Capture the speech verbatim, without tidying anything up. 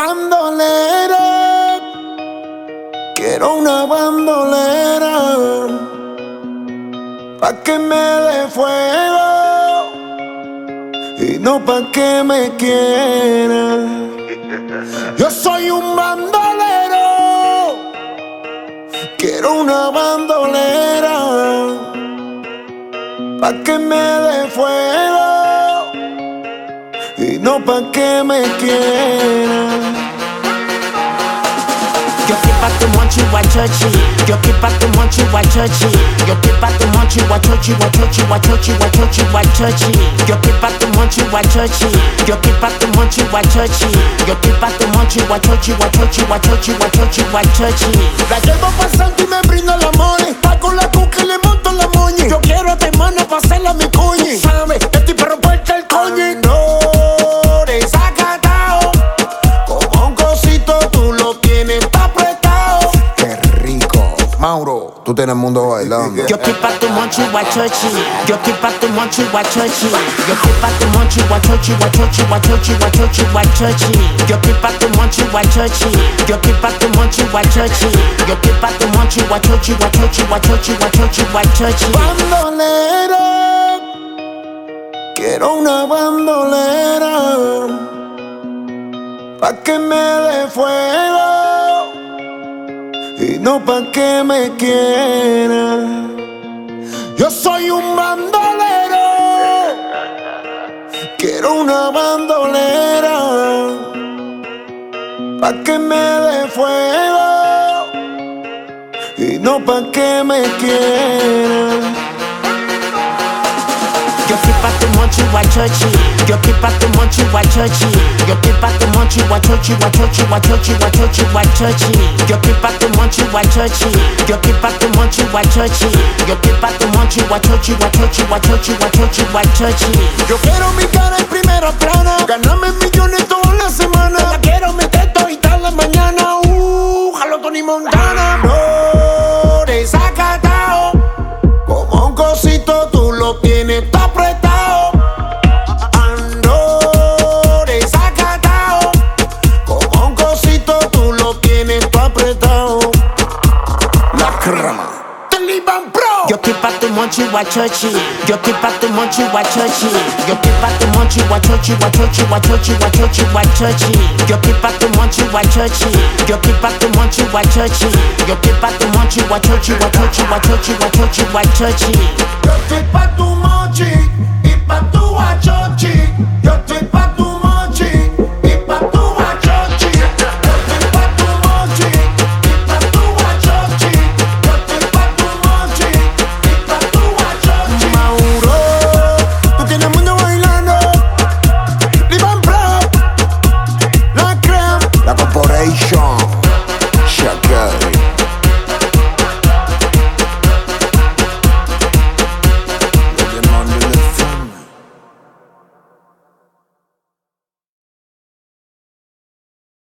bandolera, quiero una bandolera pa' que me dé fuego y no pa' que me quiera. Yo soy un bandolero, quiero una bandolera pa' que me dé fuego y no pa' que me quiera. Yo que pa' tu monchi guachochi, yo que pa' tu monchi guachochi, yo que pa' tu monchi guachochi, guachochi, guachochi, guachochi, guachochi. Yo que pa' tu monchi guachochi, yo que pa' tu monchi guachochi, yo que pa' tu monchi guachochi, guachochi, guachochi, guachochi, guachochi. La llevo pasando y me brinda la mole, pa' con la cuca y le monto la moña. Yo quiero de mano pa' hacerla mi cuñi, ¿sabe? Estoy para romperte el coño. No desacatao, como un cosito tú lo tienes apretado. Qué rico, Mauro, tú tienes el mundo bailando. Yo que pa' tu monchi guachochi, yo que pa' tu monchi guachochi, yo que pa' tu monchi guachochi, guachochi, guachochi, guachochi, guachochi. Yo que pa' tu monchi guachochi, yo que pa' tu monchi guachochi, yo que pa' tu monchi guachochi, guachochi, guachochi, guachochi, guachochi. Bandolera, quiero una bandolera pa' que me dé fuego y no pa' que me quiera. Yo soy un bandolero, quiero una bandolera pa' que me dé fuego y no pa' que me quiera. Yo que pa' tu monchi guachochi, yo que pa' tu monchi guachochi, yo que pa' tu monchi guachochi, guachochi, guachochi, guachochi, guachochi. Yo que pa' tu monchi guachochi, yo que pa' tu monchi guachochi, yo que pa' tu monchi guachochi, guachochi, guachochi, guachochi, guachochi. Yo quiero mi cara en primera plana, ganarme millones toda la semana. La quiero meter todita en la mañana, uh, jalo Tony Montana. No desacatao, como un cosito tú lo tienes todo apretado. Ando desacatao, como un cosito tú lo tienes todo apretado. La crema Taliban Pro. Yo que pa' tu monchi guachochi, yo que pa' tu monchi guachochi, yo que pa' tu monchi guachochi, guachochi, guachochi, guachochi, guachochi. Yo que pa' tu monchi guachochi, yo que pa' tu monchi guachochi, yo que pa' tu monchi guachochi, guachochi, guachochi, guachochi, guachochi. Yo estoy pa' tu mochi y pa' tu guachochi. Yo estoy